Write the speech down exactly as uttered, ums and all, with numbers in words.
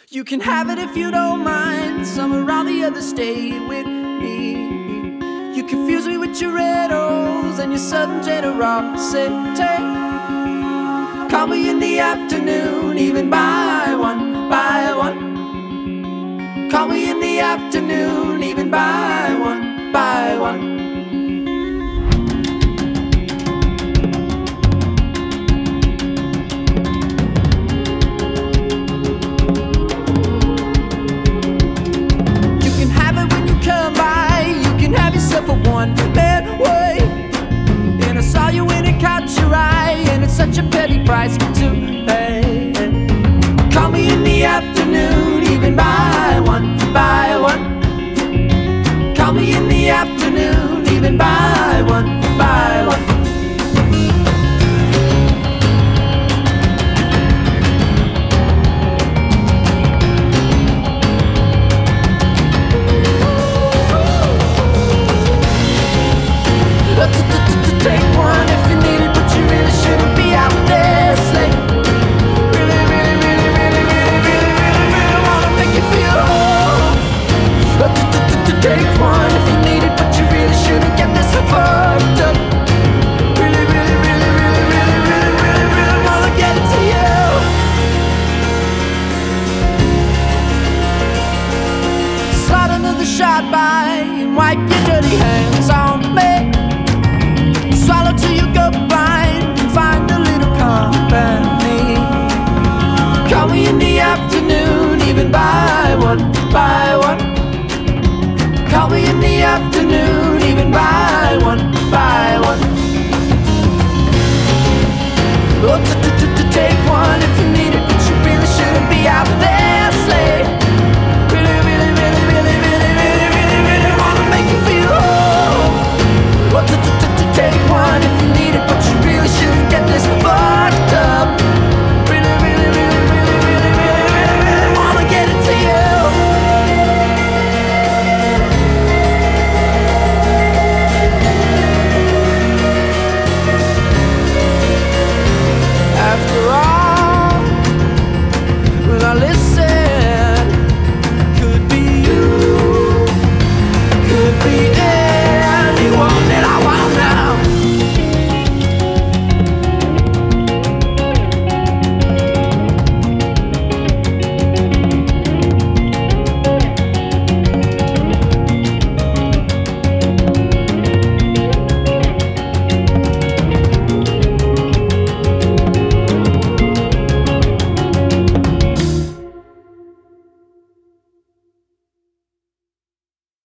You can have it if you don't mind. Somewhere or the other, stay with me. You confuse me with your riddles and your sudden generosity. Call me in the afternoon, even by one, by one. Call me in the afternoon, even by one, by one. For one man way, and I saw you when it caught your eye, and it's such a petty price to pay. Call me in the afternoon, even by one, by one. Call me in the afternoon, even by one, by one. Take one if you need it, but you really shouldn't be out there. Say, really, really, really, really, really, really, really, really wanna make you feel whole. Take one if you need it, but you really shouldn't get this so fucked up. Really, really, really, really, really, really, really, really wanna get it to you. Slide another shot by and wipe your dirty hands on me. Swallow till you go blind and find a little company. Call me in the afternoon, even by one, by one. Call me in the afternoon, even by one, by one. Oh, take